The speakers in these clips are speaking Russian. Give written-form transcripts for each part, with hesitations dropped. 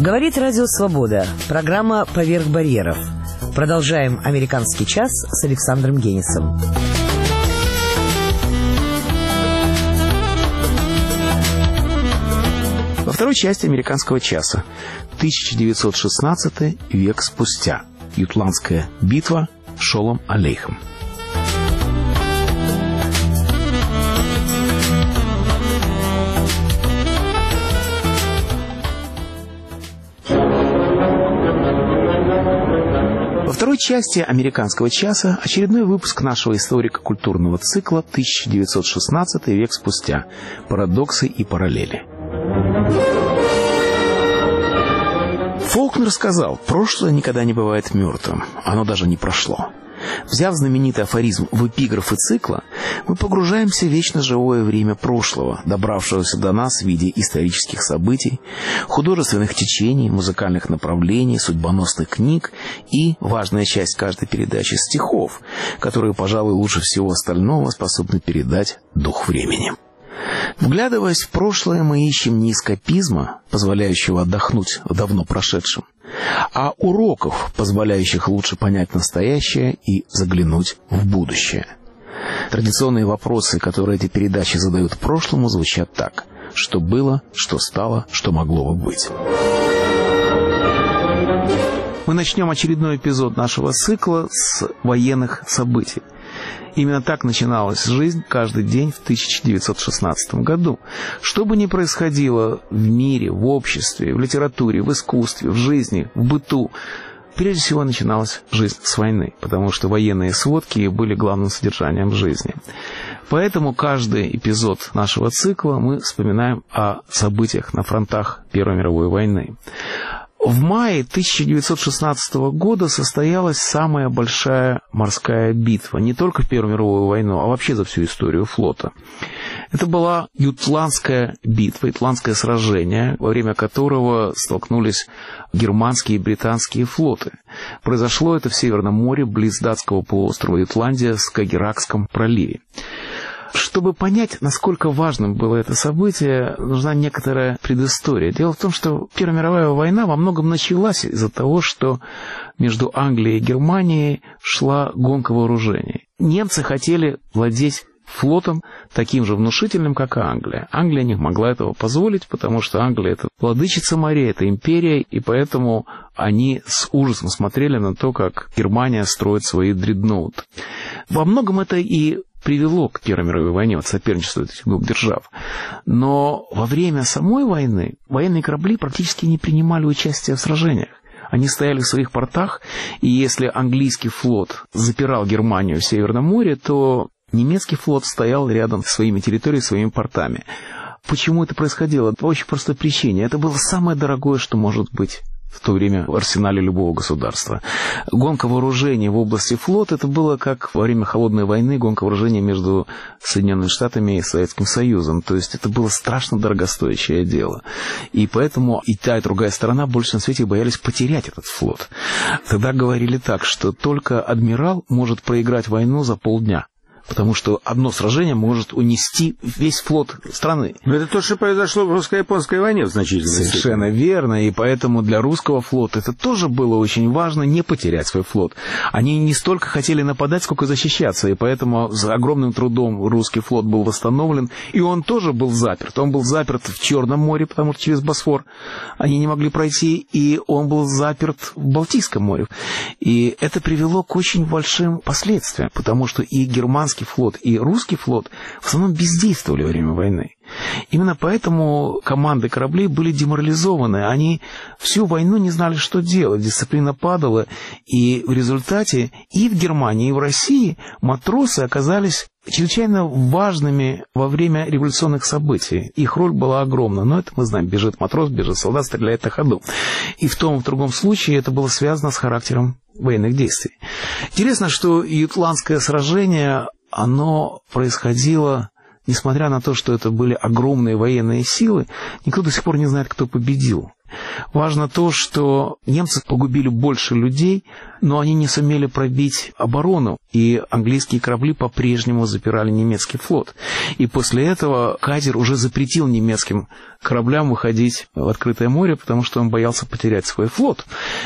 Говорит Радио Свобода. Программа «Поверх барьеров». Продолжаем «Американский час» с Александром Генисом. Во второй части «Американского часа» 1916 век спустя. Ютландская битва, Шолом Алейхем. Во второй части «Американского часа» очередной выпуск нашего историко-культурного цикла 1916 век спустя. Парадоксы и параллели. Фолкнер сказал: прошлое никогда не бывает мертвым, оно даже не прошло. Взяв знаменитый афоризм в эпиграфы цикла, мы погружаемся в вечно живое время прошлого, добравшегося до нас в виде исторических событий, художественных течений, музыкальных направлений, судьбоносных книг и, важная часть каждой передачи, стихов, которые, пожалуй, лучше всего остального способны передать дух времени. Вглядываясь в прошлое, мы ищем не эскапизма, позволяющего отдохнуть в давно прошедшем, а уроков, позволяющих лучше понять настоящее и заглянуть в будущее. Традиционные вопросы, которые эти передачи задают прошлому, звучат так: что было, что стало, что могло бы быть. Мы начнем очередной эпизод нашего цикла с военных событий. Именно так начиналась жизнь каждый день в 1916 году. Что бы ни происходило в мире, в обществе, в литературе, в искусстве, в жизни, в быту, прежде всего начиналась жизнь с войны, потому что военные сводки были главным содержанием жизни. Поэтому каждый эпизод нашего цикла мы вспоминаем о событиях на фронтах Первой мировой войны. В мае 1916 года состоялась самая большая морская битва, не только в Первую мировую войну, а вообще за всю историю флота. Это была Ютландская битва, Ютландское сражение, во время которого столкнулись германские и британские флоты. Произошло это в Северном море, близ датского полуострова Ютландия, в Скагерракском проливе. Чтобы понять, насколько важным было это событие, нужна некоторая предыстория. Дело в том, что Первая мировая война во многом началась из-за того, что между Англией и Германией шла гонка вооружений. Немцы хотели владеть флотом таким же внушительным, как и Англия. Англия не могла этого позволить, потому что Англия — это владычица морей, это империя, и поэтому они с ужасом смотрели на то, как Германия строит свои дредноуты. Во многом это и привело к Первой мировой войне, вот соперничество этих двух держав. Но во время самой войны военные корабли практически не принимали участия в сражениях. Они стояли в своих портах, и если английский флот запирал Германию в Северном море, то немецкий флот стоял рядом с своими территориями, своими портами. Почему это происходило? По очень простой причине. Это было самое дорогое, что может быть в то время в арсенале любого государства. Гонка вооружений в области флота — это было как во время Холодной войны гонка вооружений между Соединенными Штатами и Советским Союзом. То есть это было страшно дорогостоящее дело. И поэтому и та, и другая сторона больше на свете боялись потерять этот флот. Тогда говорили так, что только адмирал может проиграть войну за полдня, потому что одно сражение может унести весь флот страны. Но это то, что произошло в русско-японской войне в значительной степени. Совершенно верно, и поэтому для русского флота это тоже было очень важно, не потерять свой флот. Они не столько хотели нападать, сколько защищаться, и поэтому с огромным трудом русский флот был восстановлен, и он тоже был заперт. Он был заперт в Черном море, потому что через Босфор они не могли пройти, и он был заперт в Балтийском море. И это привело к очень большим последствиям, потому что и германский флот, и русский флот в основном бездействовали во время войны. Именно поэтому команды кораблей были деморализованы. Они всю войну не знали, что делать. Дисциплина падала, и в результате и в Германии, и в России матросы оказались чрезвычайно важными во время революционных событий. Их роль была огромна. Но это мы знаем. Бежит матрос, бежит солдат, стреляет на ходу. И в том и в другом случае это было связано с характером военных действий. Интересно, что Ютландское сражение, оно происходило, несмотря на то, что это были огромные военные силы, никто до сих пор не знает, кто победил. Важно то, что немцы погубили больше людей, но они не сумели пробить оборону, и английские корабли по-прежнему запирали немецкий флот. И после этого Кайзер уже запретил немецким кораблям выходить в открытое море, потому что он боялся потерять свой флот.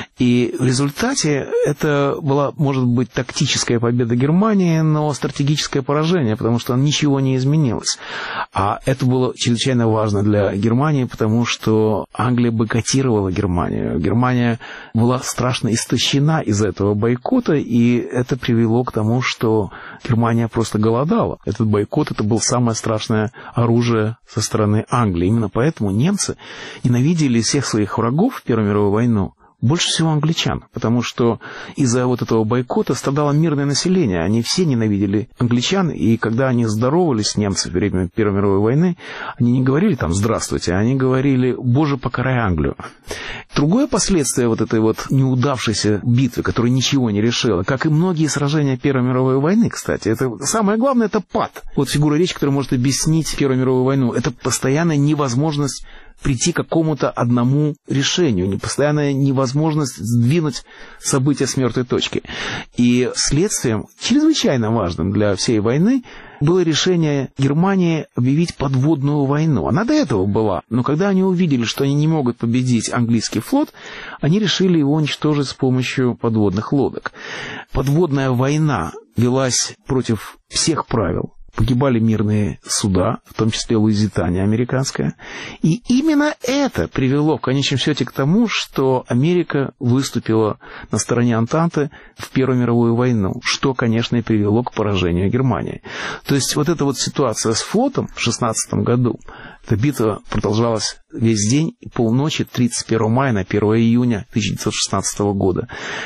И в результате это была, может быть, тактическая победа Германии, но стратегическое поражение, потому что ничего не изменилось. А это было чрезвычайно важно для Германии, потому что Англия бойкотировала Германию. Германия была страшно истощена из-за этого бойкота, и это привело к тому, что Германия просто голодала. Этот бойкот, это было самое страшное оружие со стороны Англии. Именно поэтому немцы ненавидели всех своих врагов в Первую мировую войну, больше всего англичан, потому что из-за вот этого бойкота страдало мирное население. Они все ненавидели англичан, и когда они здоровались с немцами во время Первой мировой войны, они не говорили там «здравствуйте», они говорили «Боже, покарай Англию». Другое последствие вот этой вот неудавшейся битвы, которая ничего не решила, как и многие сражения Первой мировой войны, кстати, это самое главное, это пад. Вот фигура речи, которая может объяснить Первую мировую войну, это постоянная невозможность прийти к какому-то одному решению, постоянная невозможность сдвинуть события с мертвой точки. И следствием, чрезвычайно важным для всей войны, было решение Германии объявить подводную войну. Она до этого была, но когда они увидели, что они не могут победить английский флот, они решили его уничтожить с помощью подводных лодок. Подводная война велась против всех правил. Погибали мирные суда, в том числе Луизитания американская. И именно это привело в конечном счете к тому, что Америка выступила на стороне Антанты в Первую мировую войну, что, конечно, и привело к поражению Германии. То есть вот эта вот ситуация с флотом в 1916 году, эта битва продолжалась весь день и полночи 31 мая на 1 июня 1916 года.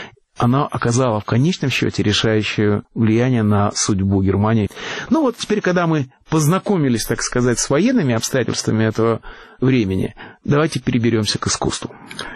Она оказала в конечном счете решающее влияние на судьбу Германии. Ну вот теперь, когда мы познакомились, так сказать, с военными обстоятельствами этого времени, давайте переберемся к искусству.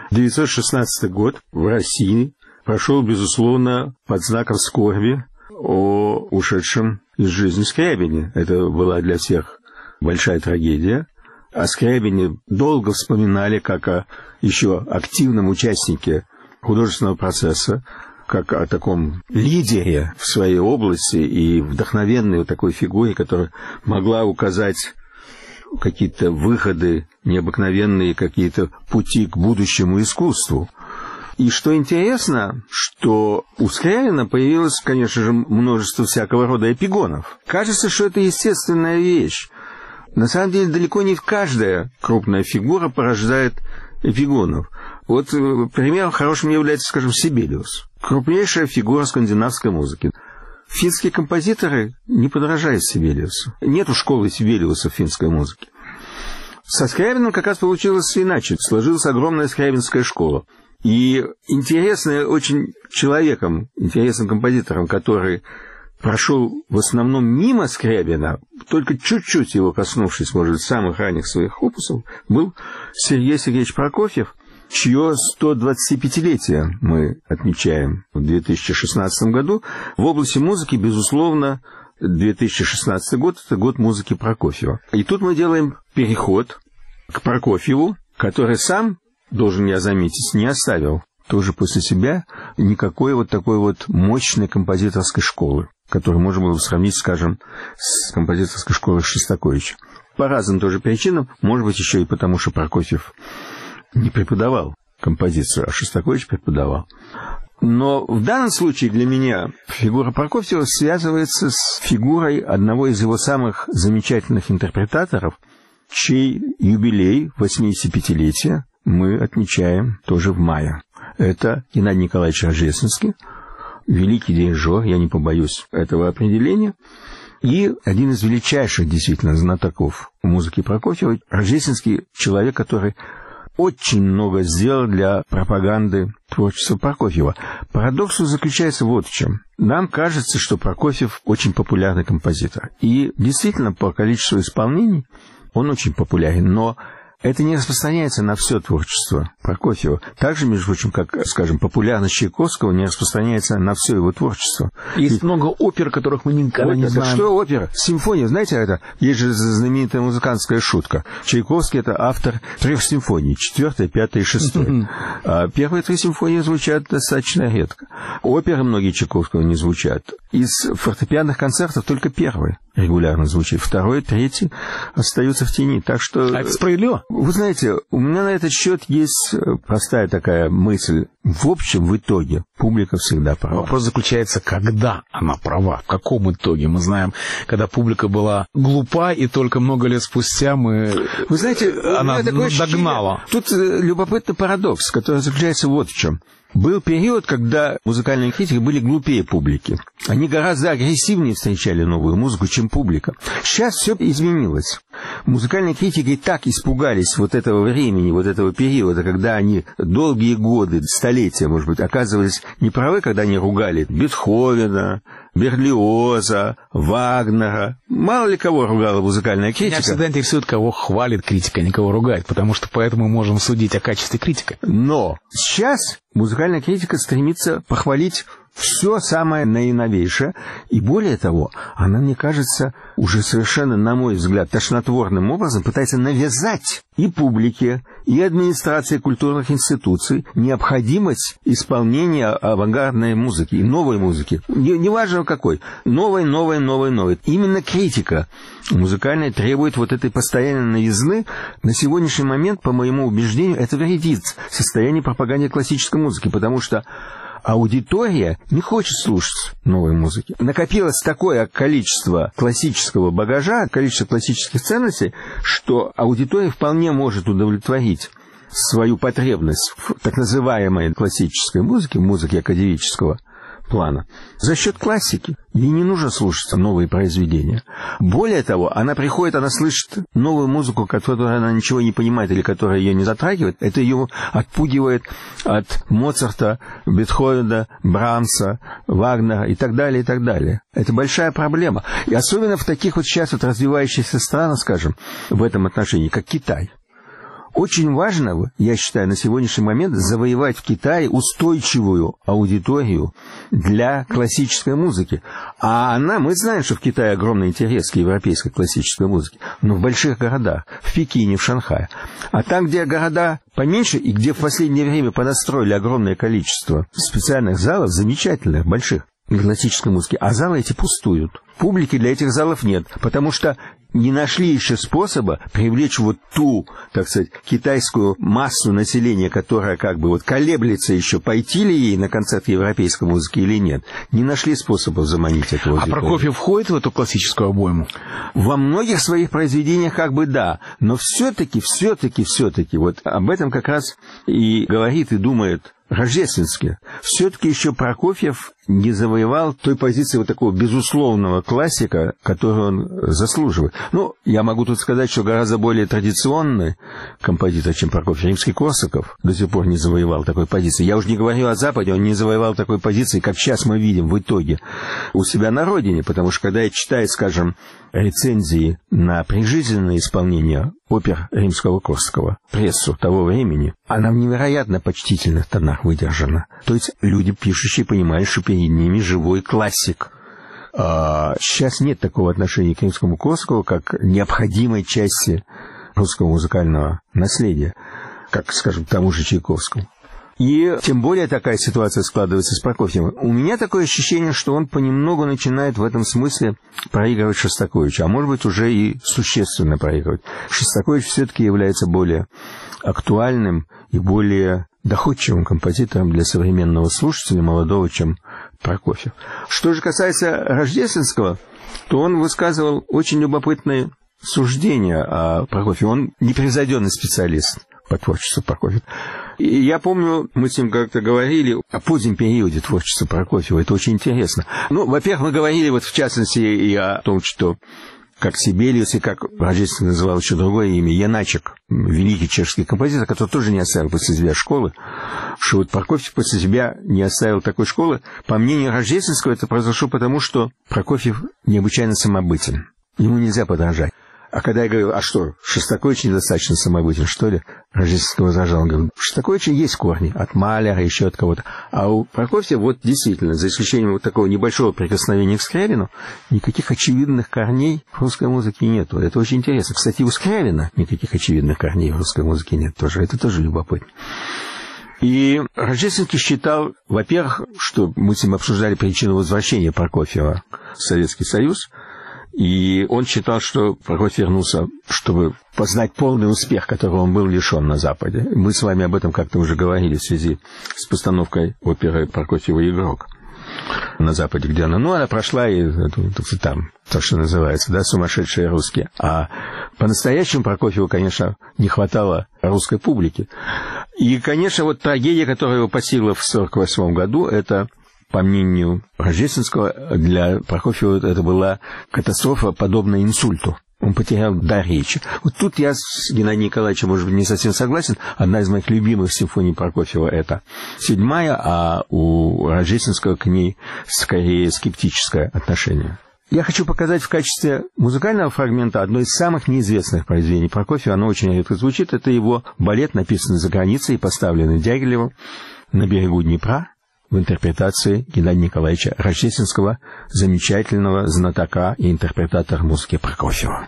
1916 год в России прошел, безусловно, под знаком скорби о ушедшем из жизни Скрябине. Это была для всех большая трагедия. О Скрябине долго вспоминали как о еще активном участнике художественного процесса, как о таком лидере в своей области и вдохновенной вот такой фигуре, которая могла указать какие-то выходы, необыкновенные какие-то пути к будущему искусству. И что интересно, что у Скрябина появилось, конечно же, множество всякого рода эпигонов. Кажется, что это естественная вещь. На самом деле, далеко не каждая крупная фигура порождает эпигонов. Вот примером хорошим является, скажем, Сибелиус. Крупнейшая фигура скандинавской музыки. Финские композиторы не подражают Сибелиусу. Нету школы Сибелиуса в финской музыке. Со Скрябиным как раз получилось иначе. Сложилась огромная скрябинская школа. И интересный очень человеком, интересным композитором, который прошел в основном мимо Скрябина, только чуть-чуть его коснувшись, может быть, самых ранних своих опусов, был Сергей Сергеевич Прокофьев, чье 125-летие мы отмечаем в 2016 году. В области музыки, безусловно, 2016 год – это год музыки Прокофьева. И тут мы делаем переход к Прокофьеву, который сам, должен я заметить, не оставил тоже после себя никакой вот такой вот мощной композиторской школы, которую можно было сравнить, скажем, с композиторской школой Шостаковича. По разным тоже причинам, может быть, еще и потому, что Прокофьев не преподавал композицию, а Шостакович преподавал. Но в данном случае для меня фигура Прокофьева связывается с фигурой одного из его самых замечательных интерпретаторов, чей юбилей 85-летия мы отмечаем тоже в мае. Это Геннадий Николаевич Рождественский, великий дирижер, я не побоюсь этого определения, и один из величайших действительно знатоков музыки Прокофьева. Рождественский человек, который очень много сделал для пропаганды творчества Прокофьева. Парадокс заключается вот в чем. Нам кажется, что Прокофьев очень популярный композитор. И действительно, по количеству исполнений он очень популярен. Но это не распространяется на все творчество Прокофьева. Также, между прочим, как, скажем, популярность Чайковского не распространяется на все его творчество. Есть много опер, которых мы никогда не знаем. Что опера? Симфония, знаете, это есть же знаменитая музыкантская шутка. Чайковский — это автор 3 симфоний, 4, 5 и 6. А первые 3 симфонии звучат достаточно редко. Оперы многие Чайковского не звучат. Из фортепианных концертов только первый регулярно звучит. 2, 3 остаются в тени. Так что... А это справедливо? Вы знаете, у меня на этот счет есть простая такая мысль. В общем, в итоге, публика всегда права. Вопрос заключается, когда она права, в каком итоге. Мы знаем, когда публика была глупа, и только много лет спустя мы... Вы знаете, она догнала. Тут любопытный парадокс, который заключается вот в чем. Был период, когда музыкальные критики были глупее публики. Они гораздо агрессивнее встречали новую музыку, чем публика. Сейчас все изменилось. Музыкальные критики так испугались вот этого времени, вот этого периода, когда они долгие годы, столетия, может быть, оказывались неправы, когда они ругали Бетховена, Берлиоза, Вагнера. Мало ли кого ругала музыкальная критика. Меня всегда интересует, кого хвалит критика, а не кого ругает, потому что поэтому мы можем судить о качестве критика. Но сейчас музыкальная критика стремится похвалить все самое наиновейшее. И более того, она, мне кажется, уже совершенно, на мой взгляд, тошнотворным образом пытается навязать и публике, и администрации культурных институций необходимость исполнения авангардной музыки и новой музыки. Неважно какой. Новой. Именно критика музыкальная требует вот этой постоянной новизны. На сегодняшний момент, по моему убеждению, это вредит состоянию пропаганды классической музыки, потому что аудитория не хочет слушать новой музыки. Накопилось такое количество классического багажа, количество классических ценностей, что аудитория вполне может удовлетворить свою потребность в так называемой классической музыке, музыке академического плана, за счет классики. Ей не нужно слушать новые произведения. Более того, она приходит, она слышит новую музыку, которую она ничего не понимает или которая ее не затрагивает. Это ее отпугивает от Моцарта, Бетховена, Брамса, Вагнера и так далее, и так далее. Это большая проблема. И особенно в таких вот сейчас вот развивающихся странах, скажем, в этом отношении, как Китай. Очень важно, я считаю, на сегодняшний момент завоевать в Китае устойчивую аудиторию для классической музыки. А мы знаем, что в Китае огромный интерес к европейской классической музыке, но в больших городах, в Пекине, в Шанхае. А там, где города поменьше и где в последнее время понастроили огромное количество специальных залов, замечательных, больших, классической музыки, а залы эти пустуют. Публики для этих залов нет, потому что не нашли еще способа привлечь вот ту, так сказать, китайскую массу населения, которая как бы вот колеблется еще, пойти ли ей на концерт европейской музыки или нет. Не нашли способов заманить эту аудиторию. А Прокофьев входит в эту классическую обойму? Во многих своих произведениях как бы да, но все-таки, вот об этом как раз и говорит и думает Рождественский. Все-таки еще Прокофьев не завоевал той позиции вот такого безусловного классика, которую он заслуживает. Ну, я могу тут сказать, что гораздо более традиционный композитор, чем Прокофьев, Римский-Корсаков, до сих пор не завоевал такой позиции. Я уже не говорю о Западе, он не завоевал такой позиции, как сейчас мы видим в итоге у себя на родине, потому что когда я читаю, скажем, рецензии на прижизненное исполнение опер Римского-Корсакова, прессу того времени, она в невероятно почтительных тонах выдержана. То есть люди, пишущие, понимают, что перед ними живой классик. Сейчас нет такого отношения к Римскому-Корсакову, как необходимой части русского музыкального наследия, как, скажем, к тому же Чайковскому. И тем более такая ситуация складывается с Прокофьевым. У меня такое ощущение, что он понемногу начинает в этом смысле проигрывать Шостаковичу, а может быть уже и существенно проигрывать. Шостакович все-таки является более актуальным и более доходчивым композитором для современного слушателя, молодого, чем Прокофьев. Что же касается Рождественского, то он высказывал очень любопытные суждения о Прокофьеве. Он непревзойденный специалист по творчеству Прокофьева. И я помню, мы с ним как-то говорили о позднем периоде творчества Прокофьева. Это очень интересно. Ну, во-первых, мы говорили вот в частности и о том, что как Сибелиус, и как Рождественский называл еще другое имя, Яначек, великий чешский композитор, который тоже не оставил после себя школы, что вот Прокофьев после себя не оставил такой школы. По мнению Рождественского, это произошло потому, что Прокофьев необычайно самобытен. Ему нельзя подражать. А когда я говорил, а что, Шостакович недостаточно самобытен, что ли? Рождественский возражал, он говорит, у Шостаковича есть корни, от Маляра, еще от кого-то. А у Прокофьева, вот действительно, за исключением вот такого небольшого прикосновения к Скрябину, никаких очевидных корней в русской музыке нету. Это очень интересно. Кстати, у Скрябина никаких очевидных корней в русской музыке нет тоже. Это тоже любопытно. И Рождественский считал, во-первых, что мы с ним обсуждали причину возвращения Прокофьева в Советский Союз, и он считал, что Прокофьев вернулся, чтобы познать полный успех, которого он был лишен на Западе. Мы с вами об этом как-то уже говорили в связи с постановкой оперы Прокофьева «Игрок» на Западе, где она прошла и там, то, что называется, да, сумасшедшие русские. А по-настоящему Прокофьеву, конечно, не хватало русской публики. И, конечно, вот трагедия, которая его постигла в 1948 году, это, по мнению Рождественского, для Прокофьева это была катастрофа, подобная инсульту. Он потерял дар речи. Вот тут я с Геннадием Николаевичем, может быть, не совсем согласен. Одна из моих любимых симфоний Прокофьева — это 7-я, а у Рождественского к ней скорее скептическое отношение. Я хочу показать в качестве музыкального фрагмента одно из самых неизвестных произведений Прокофьева. Оно очень редко звучит. Это его балет, написанный за границей и поставленный Дягилевым на берегу Днепра в интерпретации Геннадия Николаевича Рождественского, замечательного знатока и интерпретатора музыки Прокофьева.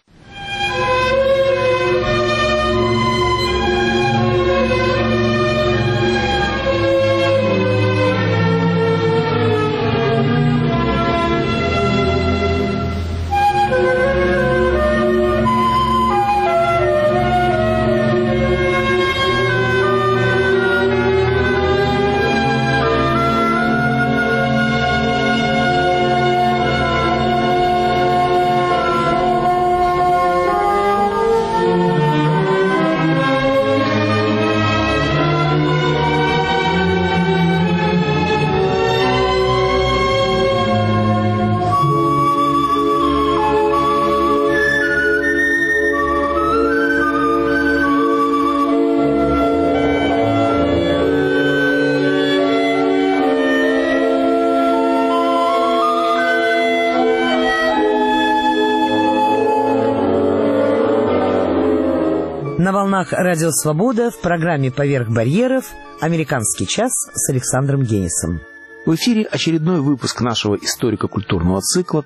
На волнах «Радио Свобода» в программе «Поверх барьеров» «Американский час» с Александром Генисом. В эфире очередной выпуск нашего историко-культурного цикла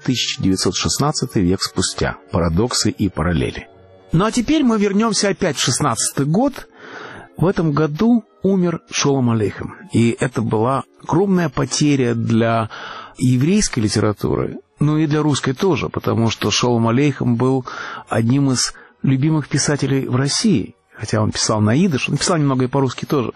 «1916 век спустя. Парадоксы и параллели». Ну а теперь мы вернемся опять в 16-й год. В этом году умер Шолом Алейхем. И это была огромная потеря для еврейской литературы, ну и для русской тоже, потому что Шолом Алейхем был одним из любимых писателей в России. Хотя он писал на идиш, он писал немного и по-русски тоже,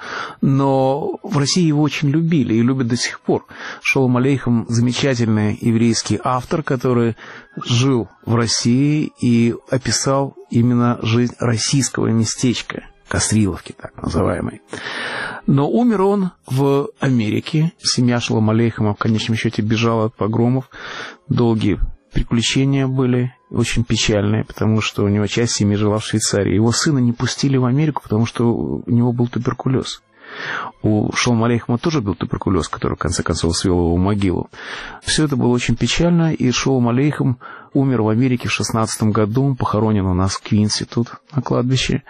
но в России его очень любили и любят до сих пор. Шолом Алейхем — замечательный еврейский автор, который жил в России и описал именно жизнь российского местечка, Кастриловки так называемой. Но умер он в Америке. Семья Шолома Алейхема в конечном счете бежала от погромов. Долгие приключения были, очень печальные, потому что у него часть семьи жила в Швейцарии. Его сына не пустили в Америку, потому что у него был туберкулез. У Шолома Алейхема тоже был туберкулез, который, в конце концов, свел его в могилу. Все это было очень печально, и Шолом Алейхем умер в Америке в 16 году. Он похоронен у нас в Квинсе, тут, на кладбище.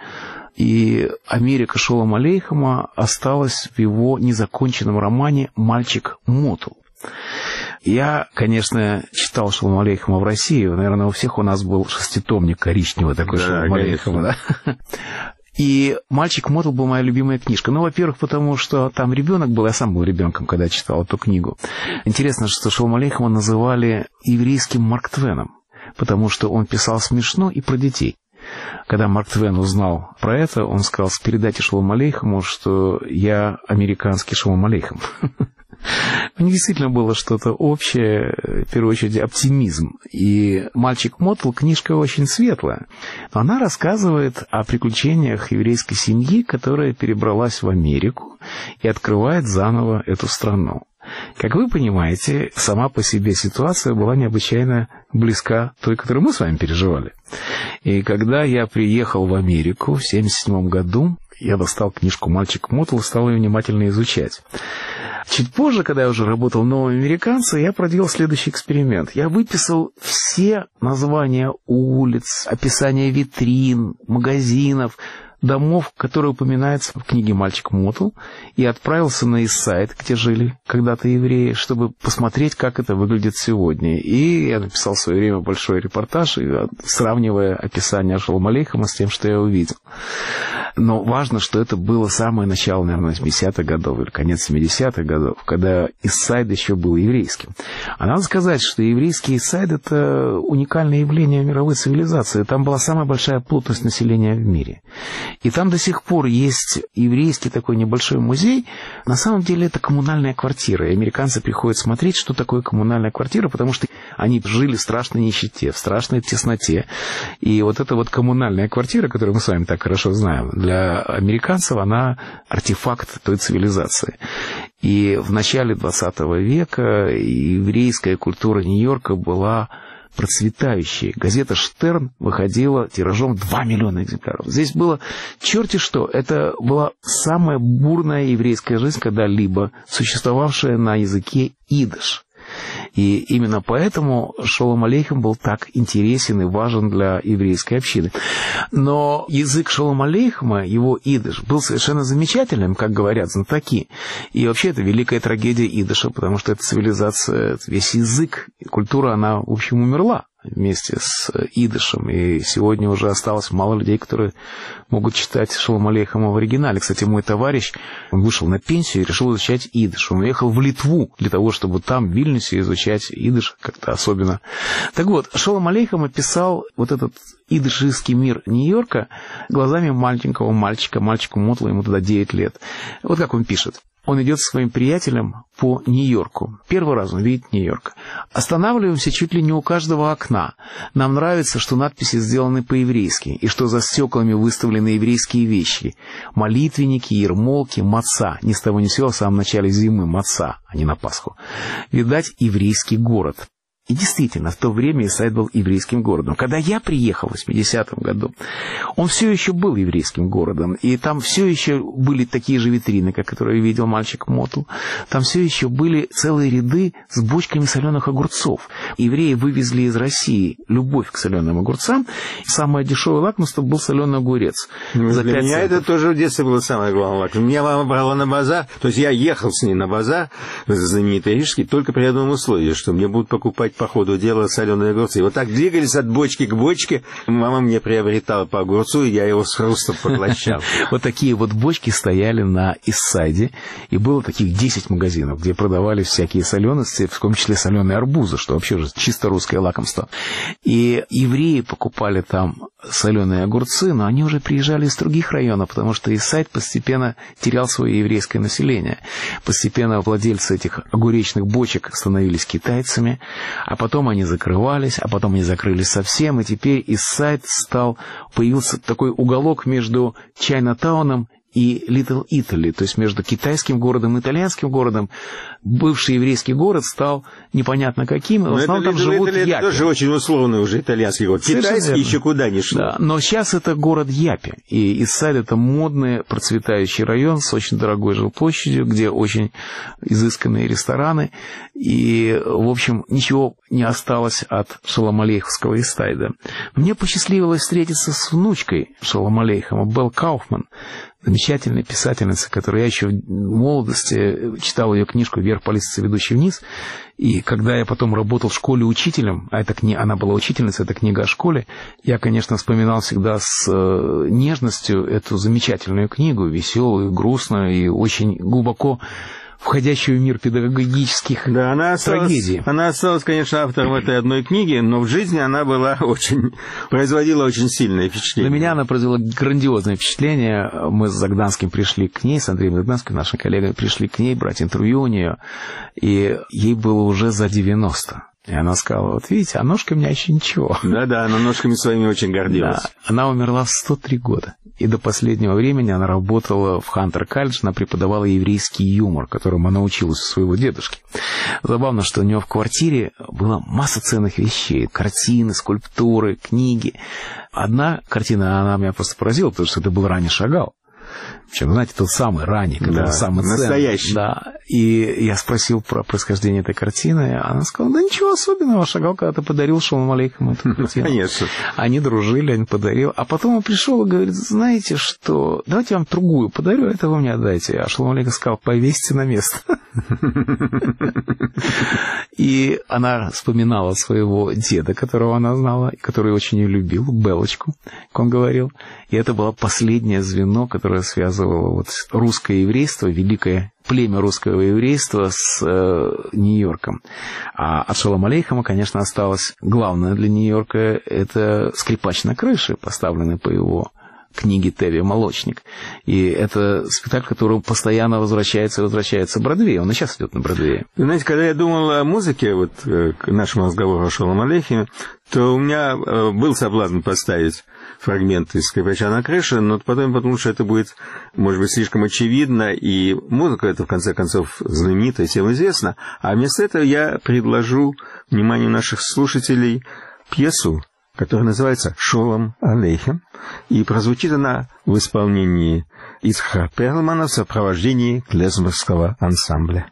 И Америка Шолома Алейхема осталась в его незаконченном романе «Мальчик Мотл». Я, конечно, читал Шолома Алейхема в России. Наверное, у всех у нас был шеститомник коричневый такой, да, Шолома Алейхема, да? И «Мальчик Мотл» был моя любимая книжка. Ну, во-первых, потому что там ребенок был, я сам был ребенком, когда читал эту книгу. Интересно, что Шолома Алейхема называли еврейским Марк Твеном, потому что он писал смешно и про детей. Когда Марк Твен узнал про это, он сказал: передайте Шолому Алейхему, что я американский Шолом Алейхем. У них действительно было что-то общее, в первую очередь оптимизм. И «Мальчик Мотл» книжка очень светлая. Она рассказывает о приключениях еврейской семьи, которая перебралась в Америку и открывает заново эту страну. Как вы понимаете, сама по себе ситуация была необычайно близка той, которую мы с вами переживали. И когда я приехал в Америку в 1977 году, я достал книжку «Мальчик Мотл» и стал ее внимательно изучать. Чуть позже, когда я уже работал в «Новом американце», я проделал следующий эксперимент. Я выписал все названия улиц, описания витрин, магазинов, домов, которые упоминаются в книге «Мальчик Мотл», и отправился на Ист-Сайд, где жили когда-то евреи, чтобы посмотреть, как это выглядит сегодня. И я написал в свое время большой репортаж, сравнивая описание Шолом Алейхема с тем, что я увидел. Но важно, что это было самое начало, наверное, 80-х годов или конец 70-х годов, когда Ист-Сайд еще был еврейским. А надо сказать, что еврейский Ист-Сайд — это уникальное явление мировой цивилизации. Там была самая большая плотность населения в мире. И там до сих пор есть еврейский такой небольшой музей. На самом деле это коммунальная квартира. И американцы приходят смотреть, что такое коммунальная квартира, потому что они жили в страшной нищете, в страшной тесноте. И вот эта вот коммунальная квартира, которую мы с вами так хорошо знаем, для американцев она артефакт той цивилизации. И в начале 20 века еврейская культура Нью-Йорка была процветающей. Газета «Штерн» выходила тиражом 2 миллиона экземпляров. Здесь было черти что. Это была самая бурная еврейская жизнь, когда-либо существовавшая на языке идиш. И именно поэтому Шолом Алейхем был так интересен и важен для еврейской общины. Но язык Шолом Алейхема, его идиш, был совершенно замечательным, как говорят знатоки. И вообще это великая трагедия идиша, потому что эта цивилизация, весь язык и культура, она, в общем, умерла вместе с идишем. И сегодня уже осталось мало людей, которые могут читать Шолом Алейхема в оригинале. Кстати, мой товарищ, он вышел на пенсию и решил изучать идиш. Он уехал в Литву для того, чтобы там, в Вильнюсе, изучать идиш как-то особенно. Так вот, Шолом Алейхем описал вот этот идишистский мир Нью-Йорка глазами маленького мальчика, мальчику Мотлу, ему тогда 9 лет. Вот как он пишет. Он идет со своим приятелем по Нью-Йорку. Первый раз он видит Нью-Йорк. Останавливаемся чуть ли не у каждого окна. Нам нравится, что надписи сделаны по-еврейски, и что за стеклами выставлены еврейские вещи. Молитвенники, ермолки, маца. Ни с того ни с сего в самом начале зимы маца, а не на Пасху. Видать, еврейский город. И действительно, в то время Ист-Сайд был еврейским городом. Когда я приехал в 80-м году, он все еще был еврейским городом. И там все еще были такие же витрины, как которые видел мальчик Мотл. Там все еще были целые ряды с бочками соленых огурцов. Евреи вывезли из России любовь к соленым огурцам. Самое дешевое лакомство был соленый огурец. Для меня это тоже в детстве было самое главное лакомство. Меня мама брала на базар. То есть я ехал с ней на базар, знаменитый рижский, только при одном условии, что мне будут покупать по ходу дела соленые огурцы. И вот так двигались от бочки к бочке. Мама мне приобретала по огурцу, и я его с хрустом поглощал. Вот такие вот бочки стояли на Ист-Сайде. И было таких 10 магазинов, где продавались всякие солености, в том числе соленые арбузы, что вообще же чисто русское лакомство. И евреи покупали там соленые огурцы, но они уже приезжали из других районов, потому что Ист-Сайд постепенно терял свое еврейское население. Постепенно владельцы этих огуречных бочек становились китайцами, а потом они закрывались, а потом они закрылись совсем, и теперь Ист-Сайд появился такой уголок между Чайна-тауном и Литл Итали, то есть между китайским городом и итальянским городом. Бывший еврейский город стал непонятно каким, и в основном там живут япи. Это тоже очень условный уже итальянский город. Китайский еще куда ни шло. Да, но сейчас это город япи, и Ист-Сайд — это модный, процветающий район с очень дорогой жилплощадью, где очень изысканные рестораны, и, в общем, ничего не осталось от Шолом Алейхемского Ист-Сайда. Мне посчастливилось встретиться с внучкой Шолом Алейхема, Белл Кауфман, замечательной писательницы, которую я еще в молодости читал ее книжку «Вверх по лестнице, ведущей вниз». И когда я потом работал в школе учителем, а она была учительницей, это книга о школе, я, конечно, вспоминал всегда с нежностью эту замечательную книгу, веселую, грустную и очень глубоко входящую в мир педагогических трагедий. Она осталась, конечно, автором этой одной книги, но в жизни она производила очень сильное впечатление. На меня она произвела грандиозное впечатление. Мы с Загданским пришли к ней, с Андреем Загданским, нашим коллегой, пришли к ней брать интервью у нее, и ей было уже за 90. И она сказала: вот видите, а ножка у меня еще ничего. Да, она ножками своими очень гордилась. Да, она умерла в 103 года. И до последнего времени она работала в Хантер-колледж, она преподавала еврейский юмор, которому она училась у своего дедушки. Забавно, что у нее в квартире была масса ценных вещей. Картины, скульптуры, книги. Одна картина, она меня просто поразила, потому что это был Рани Шагал. Причем, знаете, тот самый ранний, который самый ценный. Настоящий. Да. И я спросил про происхождение этой картины, она сказала, да ничего особенного, Шагал когда-то подарил Шолом Алейхему эту картину. Конечно. Они дружили, он подарил. А потом он пришел и говорит, знаете что, давайте я вам другую подарю, это вы мне отдайте. А Шолом Алейхем сказал, повесьте на место. И она вспоминала своего деда, которого она знала, который очень ее любил, Белочку, как он говорил. И это было последнее звено, которое связывало вот русское еврейство, великое племя русского еврейства с Нью-Йорком. А от Шолома Алейхема, конечно, осталось главное для Нью-Йорка — это скрипач на крыше, поставленный по его книге Теви «Молочник». И это спектакль, который постоянно возвращается и возвращается в Бродвей. Он и сейчас идет на Бродвее. Знаете, когда я думал о музыке, вот к нашему разговору о Шолом Алейхеме, то у меня был соблазн поставить фрагменты из «Скрипача на крыше», но потом подумал, что это будет, может быть, слишком очевидно, и музыка эта, в конце концов, знаменитая, всем известна. А вместо этого я предложу вниманию наших слушателей пьесу, которая называется «Шолом Алейхем», и прозвучит она в исполнении Ицхака Перлмана в сопровождении клезмерского ансамбля.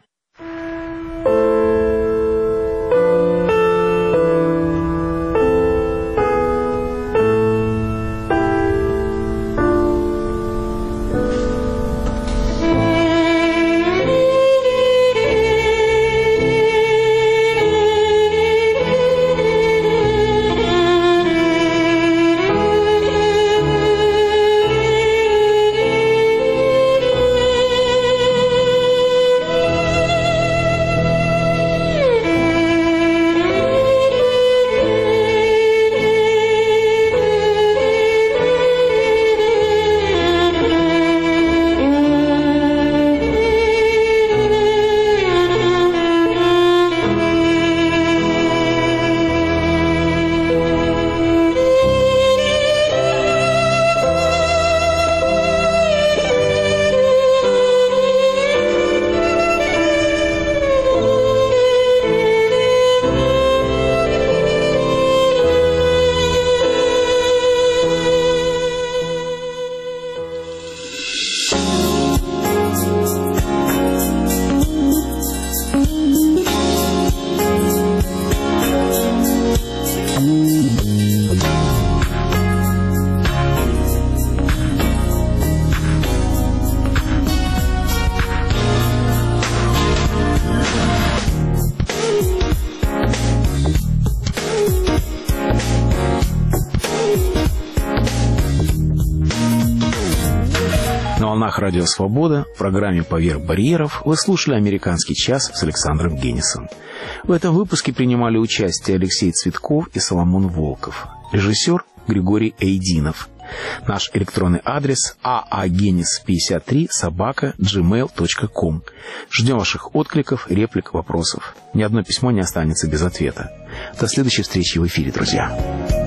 Радио «Свобода» в программе «Поверх барьеров» вы слушали «Американский час» с Александром Генисом. В этом выпуске принимали участие Алексей Цветков и Соломон Волков. Режиссер Григорий Эйдинов. Наш электронный адрес aagenis53@gmail.com. Ждем ваших откликов, реплик, вопросов. Ни одно письмо не останется без ответа. До следующей встречи в эфире, друзья.